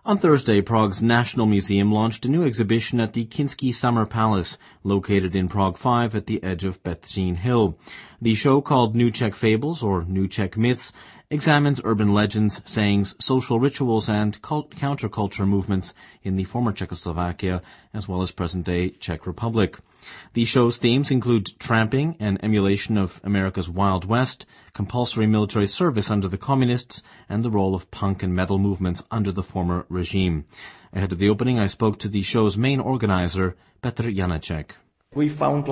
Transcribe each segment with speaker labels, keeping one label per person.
Speaker 1: On Thursday, Prague's National Museum launched a new exhibition at the Kinsky Summer Palace, located in Prague 5 at the edge of Petřín Hill. The show, called New Czech Fables, or New Czech Myths, examines urban legends, sayings, social rituals, and counterculture movements in the former Czechoslovakia, as well as present-day Czech Republic. The show's themes include tramping, an emulation of America's Wild West, compulsory military service under the communists, and the role of punk and metal movements under the former regime. Ahead of the opening, I spoke to the show's main organizer, Petr Janeček.
Speaker 2: We found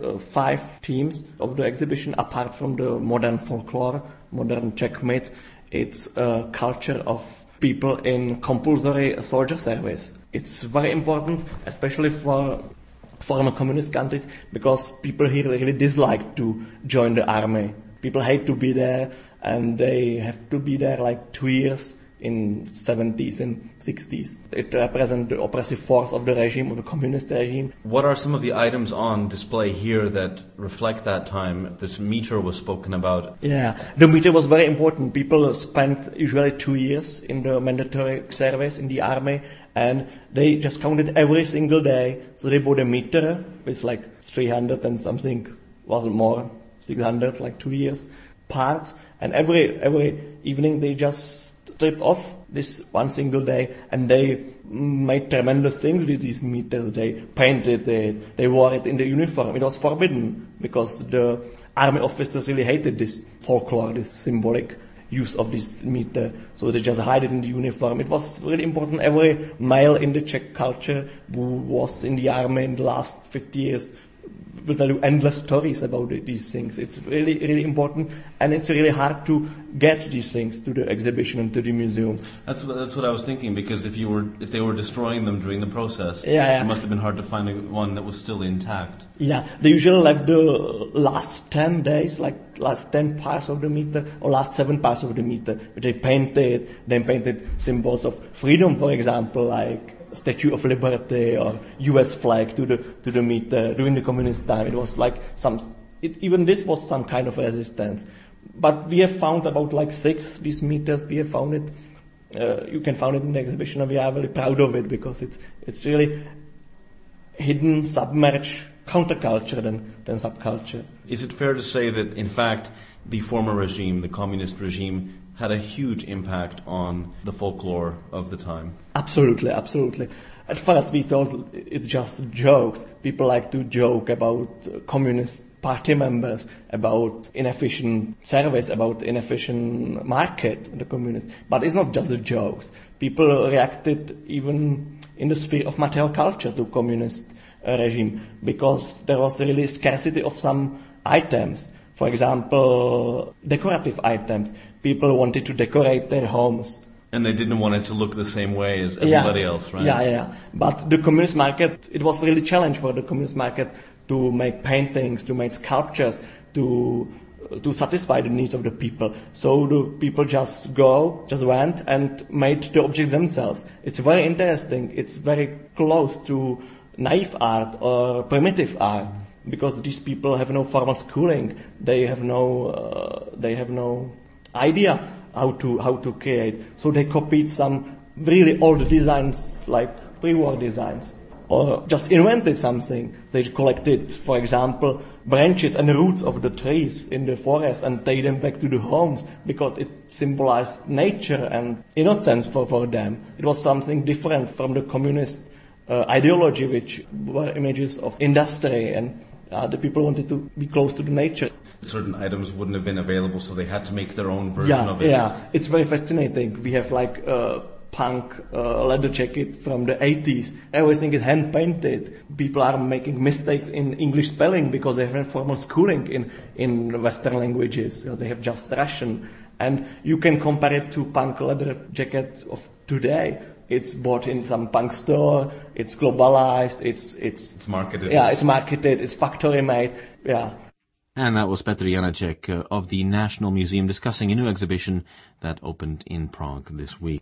Speaker 2: 5 themes of the exhibition apart from the modern folklore, modern Czech myths. It's a culture of people in compulsory soldier service. It's very important, especially for former communist countries, because people here really dislike to join the army. People hate to be there, and they have to be there 2 years in 70s and 60s. It represents the oppressive force of the regime, of the communist regime.
Speaker 1: What are some of the items on display here that reflect that time? This meter was spoken about.
Speaker 2: Yeah, the meter was very important. People spent usually 2 years in the mandatory service in the army, and they just counted every single day. So they bought a meter with 300 and something, wasn't more, 600, 2 years parts, and every evening they just stripped off this one single day, and they made tremendous things with these meters. They painted it, they wore it in the uniform. It was forbidden because the army officers really hated this folklore, this symbolic use of this meter, so they just hide it in the uniform. It was really important. Every male in the Czech culture who was in the army in the last 50 years will tell you endless stories about these things. It's really, really important, and it's really hard to get these things to the exhibition and to the museum.
Speaker 1: That's what I was thinking, because if they were destroying them during the process,
Speaker 2: it
Speaker 1: must have been hard to find one that was still intact.
Speaker 2: Yeah, they usually left the last 10 days, last 10 parts of the meter, or last 7 parts of the meter, which they painted symbols of freedom, for example, like Statue of Liberty or U.S. flag to the meter during the communist time. It was even this was some kind of resistance. But we have found about 6 these meters. We have found it. You can find it in the exhibition, and we are very proud of it because it's really hidden, submerged counterculture than subculture.
Speaker 1: Is it fair to say that, in fact, the former regime, the communist regime, had a huge impact on the folklore of the time?
Speaker 2: Absolutely, absolutely. At first we thought it's just jokes. People like to joke about communist party members, about inefficient service, about inefficient market, the communists. But it's not just the jokes. People reacted even in the sphere of material culture to communist regime, because there was really scarcity of some items. For example, decorative items. People wanted to decorate their homes.
Speaker 1: And they didn't want it to look the same way as everybody else, right?
Speaker 2: Yeah. But the communist market, it was really a challenge for the communist market to make paintings, to make sculptures, to satisfy the needs of the people. So the people just went and made the objects themselves. It's very interesting. It's very close to naive art or primitive art, because these people have no formal schooling. They have no idea how to create. So they copied some really old designs, like pre-war designs, or just invented something. They collected, for example, branches and roots of the trees in the forest and take them back to the homes because it symbolized nature and innocence for them. It was something different from the communist ideology, which were images of industry, and the people wanted to be close to the nature.
Speaker 1: Certain items wouldn't have been available, so they had to make their own version of it.
Speaker 2: Yeah, it's very fascinating. We have a punk leather jacket from the 80s. Everything is hand-painted. People are making mistakes in English spelling because they haven't formal schooling in Western languages. They have just Russian. And you can compare it to punk leather jacket of today. It's bought in some punk store. It's globalized. It's
Speaker 1: marketed.
Speaker 2: Yeah, it's marketed. It's factory made. Yeah.
Speaker 1: And that was Petr Janeček of the National Museum discussing a new exhibition that opened in Prague this week.